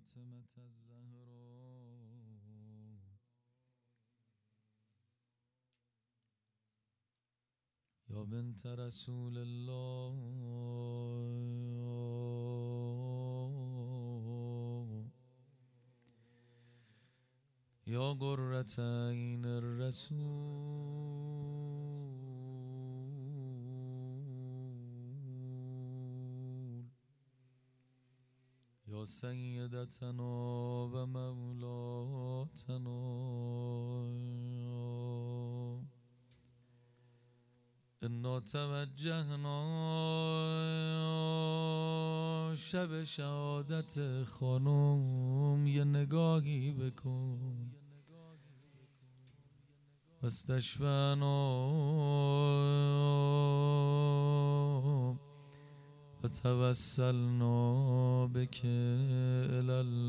فاطمة الزهراء يا بنت رسول الله يا قرة عين الرسول يا سيدتنا ومولاتنا إنا توجهنا شب شهادت خانم یه نگاهی بکن واستشفعنا و توسلنا بك إلى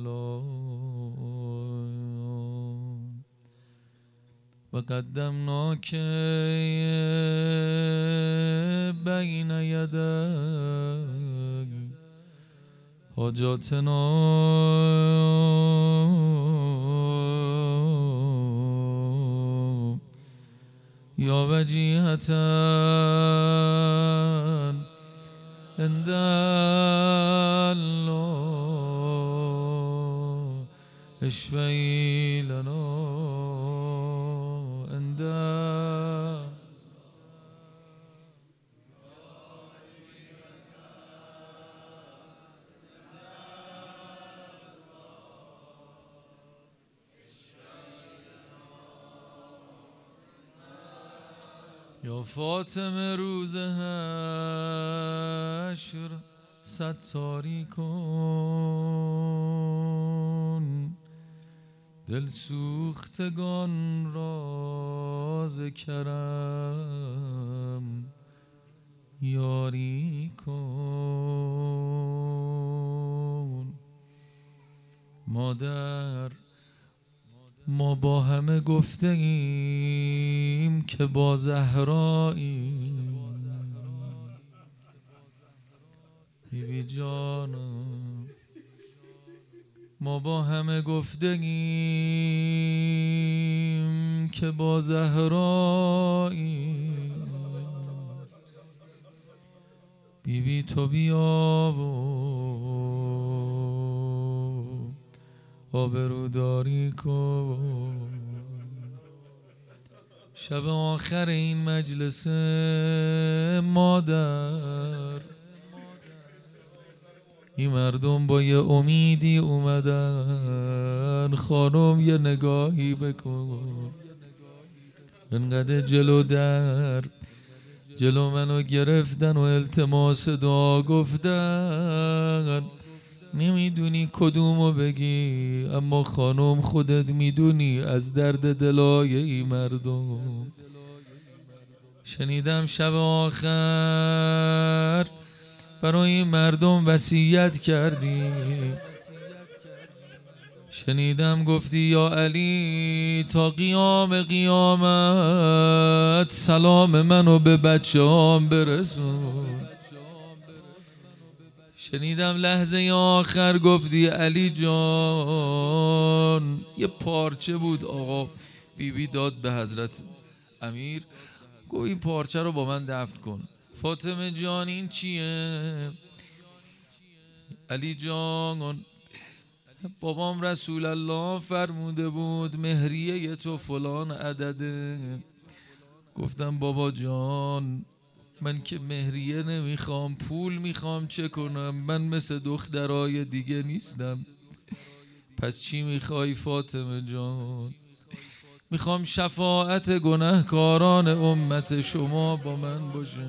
الله و قدمناک بین یدی حاجاتنا یا وجیهتا عند الله اشفعی لنا عند یا فاطمه روز حشر ستاری کن دل سوختگان را ز کرم یاری کن مادر ما با همه گفته ایم که با زهرایی بیبی جانم ما با همه گفته ایم که با زهرایی بیبی تو بیا و آبروداری کن شب آخر این مجلس مادر این مردم با یه امیدی اومدن خانم یه نگاهی بکن انقدر جلو در جلو منو گرفتن و التماس دعا گفتن نمیدونی کدومو بگی اما خانم خودت میدونی از درد دلای این مردم شنیدم شب آخر برای این مردم وصیت کردی شنیدم گفتی یا علی تا قیام قیامت سلام منو به بچه هم برسون شنیدم لحظه آخر گفتی علی جان یه پارچه بود آقا بیبی داد به حضرت امیر گفت این پارچه رو با من دفن کن فاطمه جان این چیه؟ علی جان بابام رسول الله فرموده بود مهریه تو فلان عدده گفتم بابا جان من که مهریه نمیخوام پول میخوام چه کنم من مثل دخترای دیگه نیستم پس چی میخوای فاطمه جان میخوام شفاعت گناهکاران امت شما با من باشه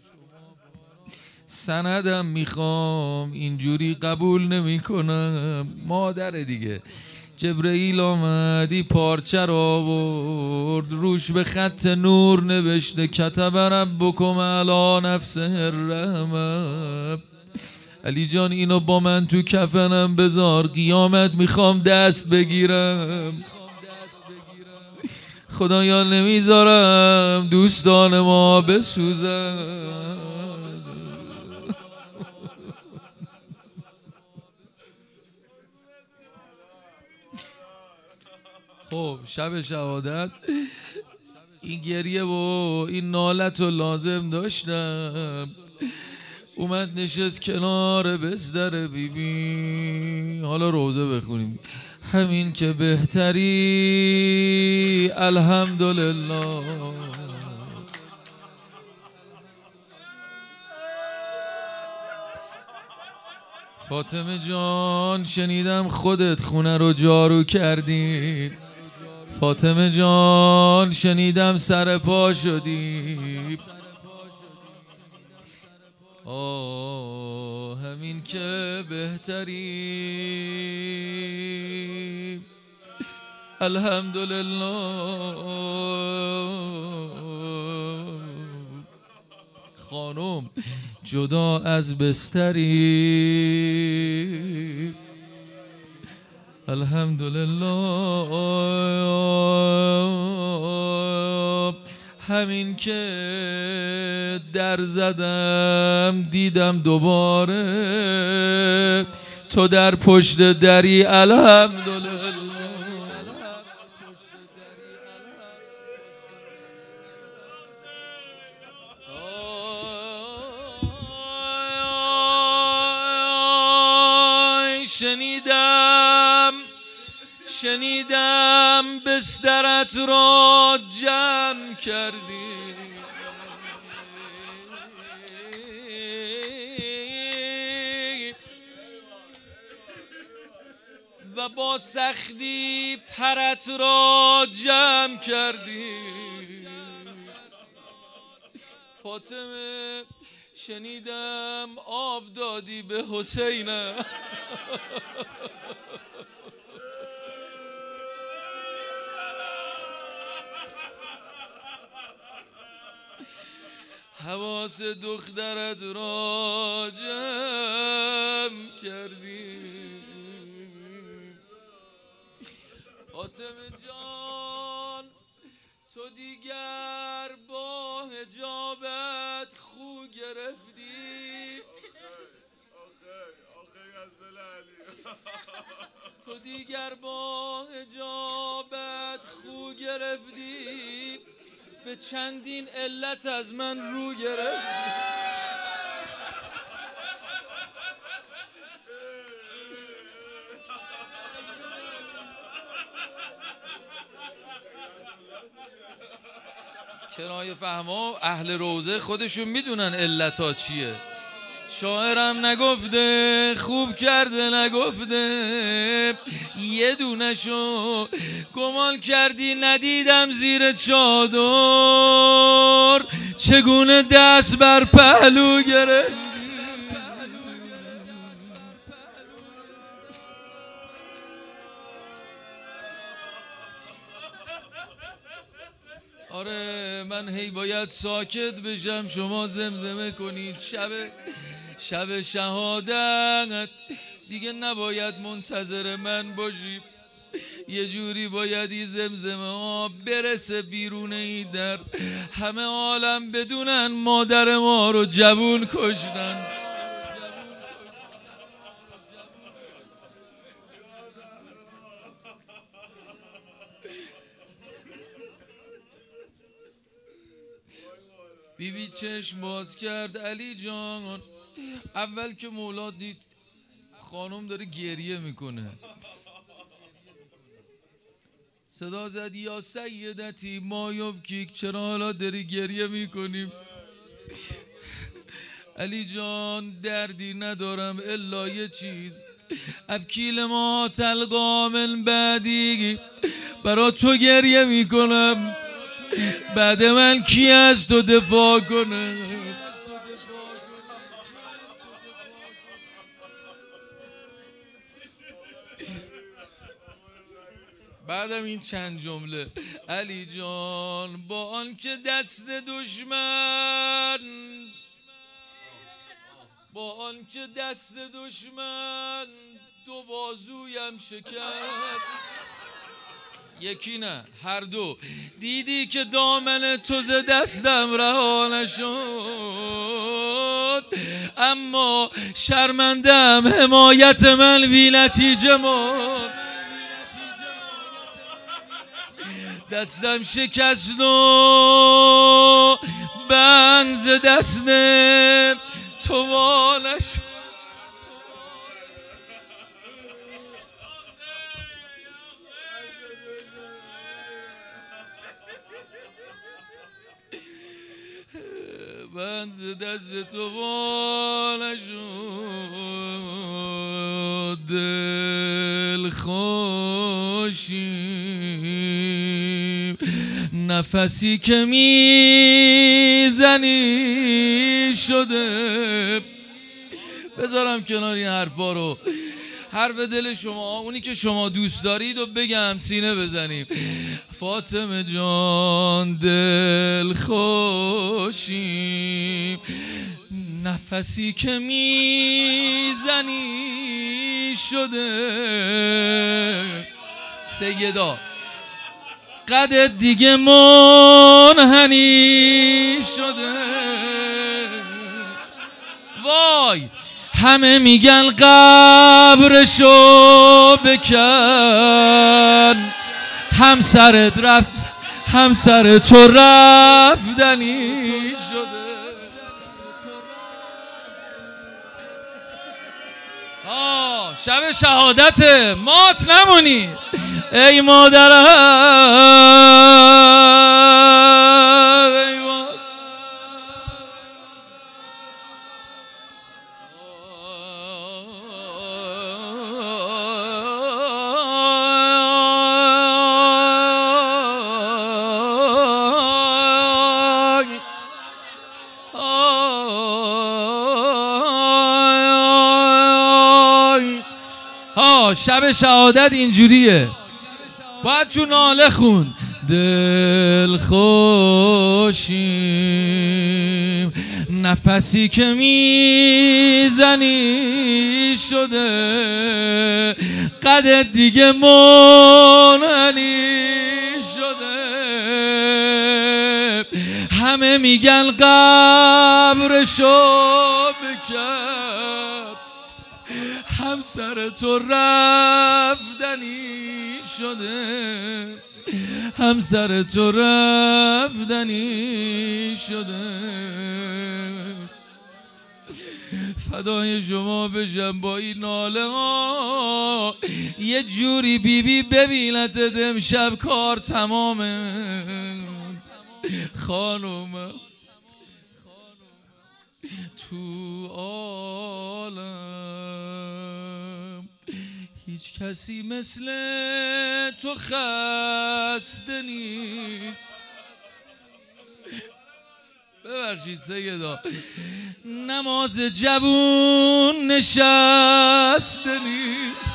سندم میخوام اینجوری قبول نمیکنم مادر دیگه جبرئیل آمدی پارچه را آورد روش به خط نور نوشته کتب ربکم علی نفسه الرحمه علی جان اینو با من تو کفنم بذار قیامت میخوام دست بگیرم خدایا نمیذارم دوستان ما بسوزن خب شب شهادت این گریه و این نالت رو لازم داشتم. اومد نشست کنار بستر بیبی. حالا روزه بخونیم. همین که بهتری الحمدلله. فاطمه جان شنیدم خودت خونه رو جارو کردی. فاطمه جان شنیدم سر پا شدی. همین که بهتری الحمدلله. خانم جدا از بستری الحمدلله. همین که در زدم دیدم دوباره تو در پشت دری الحمدلله. شنیدم بسترت را جمع کردی. و با سختی پرت را جمع کردی. فاطمه شنیدم آب دادی به حسینم. حواس دخترت را جمع کردی. فاطمه جان تو دیگر با حجابت خو گرفتی. تو دیگر با حجابت خو گرفتی. به چندین علت از من رو گرفتی. کرای فهما اهل روزه خودشون میدونن علتا چیه. شاعرم نگفته خوب کرده نگفته. یه دونشو گمان کردی ندیدم زیر چادر چگونه دست بر پهلو گرفت. آره من هی باید ساکت بشم شما زمزمه کنید. شب شهادت دیگه نباید منتظر من باشی. یه جوری باید این زمزمه ها برسه بیرون این در. همه عالم بدونن مادر ما رو جوون کشتن. بیبی چشم باز کرد علی جان. اول که مولاد دید خانم داره گریه میکنه صدا زد یا سیدتی ما یبکیک چرا حالا داری گریه میکنیم. علی جان دردی ندارم الا یه چیز. ابکیل ما تلقا من بعدی برا تو گریه میکنم. بعد من کی از تو دفاع کنه. بعدم این چند جمله علی جان با آنکه دست دشمن دو بازویم شکست. یکی نه هر دو. دیدی که دامن تو ز دستم رها نشد. اما شرمندم حمایت من بی نتیجه ماند. دستم شکست و بند ز دست تو وا نشد. بند ز دست تو وا نشد. دل خوشیم نفسی که میزنی شده. بذارم کنار این حرفا رو، حرف دل شما، اونی که شما دوست دارید و بگم سینه بزنیم. فاطمه جان دل خوشیم نفسی که میزنی شده. سیدا قدت دیگه منحنی شده. وای همه میگن قبرشو بکن، همسرت رفت، همسر تو رفتنی شده. شب شهادت مات نمونی ای مادرم، ای مادر. شب شهادت اینجوریه، باید تو ناله خون. دل خوشیم نفسی که میزنی شده. قدت دیگه منحنی شده. همه میگن قبرشو بکن، همسر تو رفتنی شده. همسر تو رفتنی شده. فدای شما بشم با این ناله ها. یه جوری بیبی ببینتت امشب کار تمامه. خانوم تو عالم هیچ کسی مثل تو خسته نیست. ببخشید سیدا نماز جوون نشسته نیست.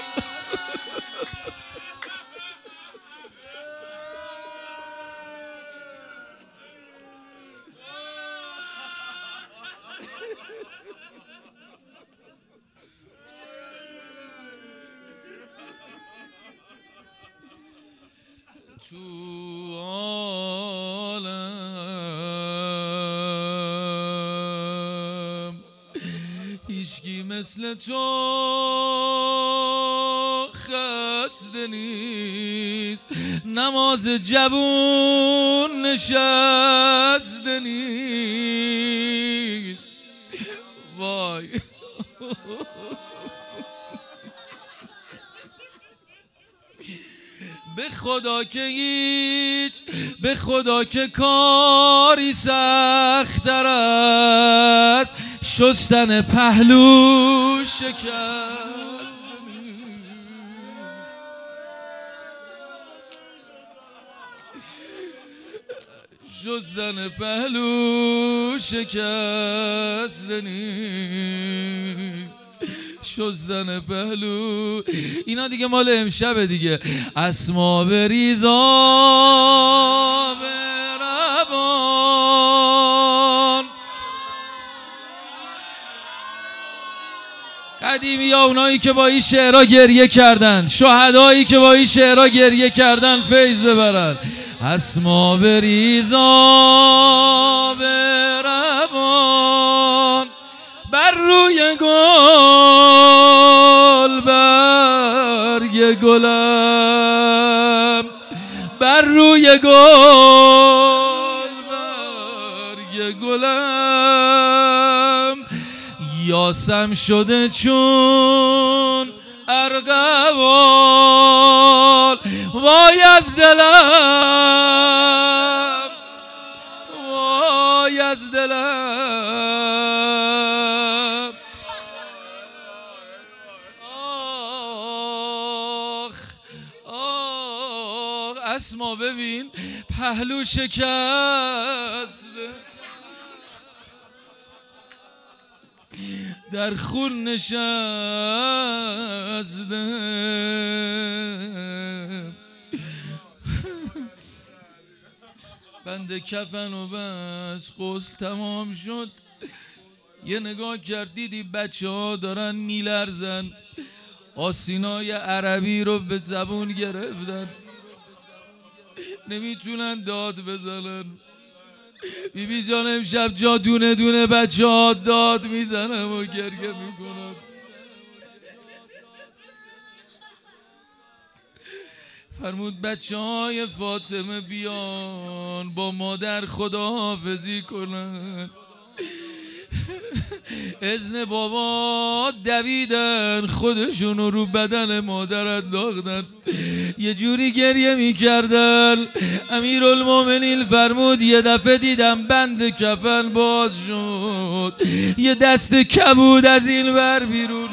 تو عالم هیچکی مثل تو خسته نیست. نماز جوون نشسته نیست. وای به خدا که هیچ، به خدا که کاری سخت‌تر است شستن پهلو شکست. شستن پهلو شکست نیست. شستن پهلو اینا دیگه مال امشبه دیگه. اسما بریزا بربان. قدیمی ها اونایی که با این شعرها گریه کردن، شهدایی که با این شعرها گریه کردن فیض ببرن. اسما بریزا بربان بر روی گل برگ گلم، بر روی گل برگ گلم یاسم شده چون ارغوان وای از دلم وای از دلم آخ آخ اسما ببین پهلو شکست در خون نشسته بند کفن و بس غسل تمام شد یه نگاه کرد دیدی بچه ها دارن میلرزن آسینای عربی رو به زبون گرفتن نمیتونن داد بزنن بیبی جان امشب جا دونه دونه بچه ها داد میزنم و گریه میکنم فرمود بچه های فاطمه بیان با مادر خداحافظی کنن اذن بابا دویدن خودشونو رو بدن مادر انداختن یه جوری گریه میکردن امیرالمومنین فرمود یه دفعه دیدم بند کفن باز شد یه دست کبود از این ور بیرون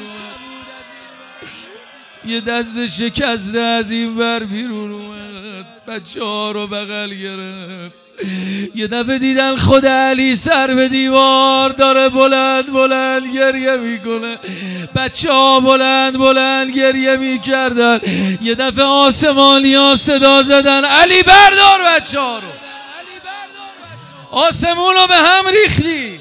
یه دست شکسته از این ور بیرون اومد بچه ها رو بغل گرفت یه دفعه دیدن خود علی سر به دیوار داره بلند بلند گریه میکنه بچه ها بلند بلند گریه میکردن یه دفعه آسمانی ها صدا زدن علی بردار بچه ها رو آسمون رو به هم ریختی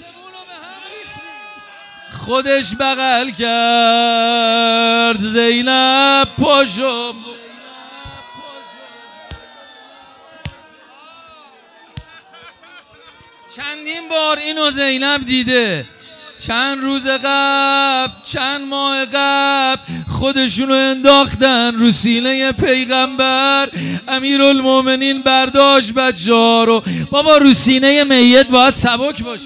خودش بغل کرد زینب پاشو چندین بار اینو زینب دیده چند روز قبل چند ماه قبل خودشونو انداختن رو سینه پیغمبر امیرالمومنین برداشت بچه ها رو بابا رو سینه میت باید سبک باشه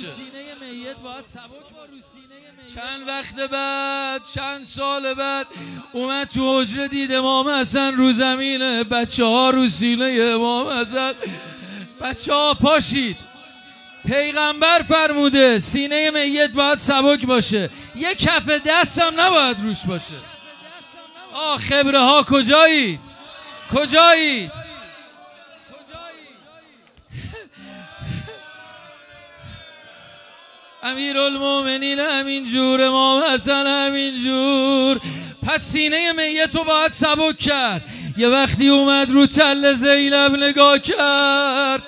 چند وقت بعد چند سال بعد اومد تو حجره دید امام حسن رو زمینه بچه ها رو سینه امام حسن بچه ها پاشید پیغمبر فرموده سینه میت باید سبک باشه یه کف دستم نباید روش باشه خبره ها کجایید کجایید امیرالمومنین همینجور امام حسن همینجور پس سینه میت رو باید سبک کرد یه وقتی اومد رو تل زینب نگاه کرد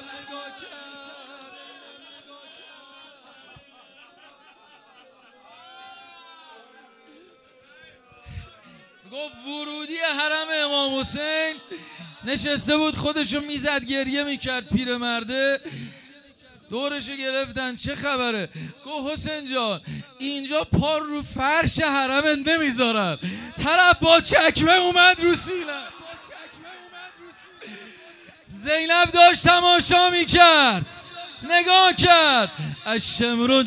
گفت ورودی حرم امام حسین نشسته بود خودشو میزد گریه میکرد پیرمرده دورشو گرفتن چه خبره گفت حسین جان اینجا پا رو فرش حرمت نمیذارن طرف با چکمه اومد رو سینه زینب داشت تماشا میکرد نگاه کرد الشمر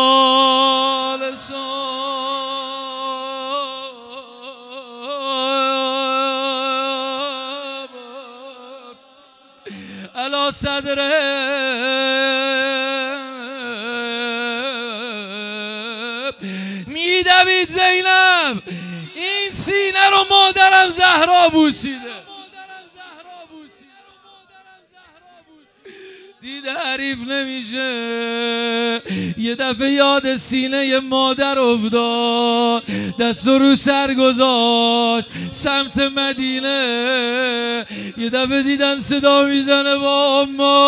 جالسان علا صدره میدوید زینب این سینه رو مادرم زهرا بوسیده دیده حریف نمیشه یه دفعه یاد سینه مادر افتاد دست رو سر گذاشت سمت مدینه یه دفعه دیدن صدا میزنه با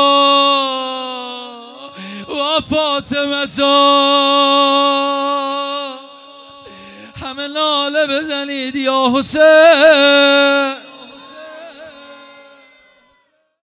اما و فاطمه همه ناله بزنید یا حسین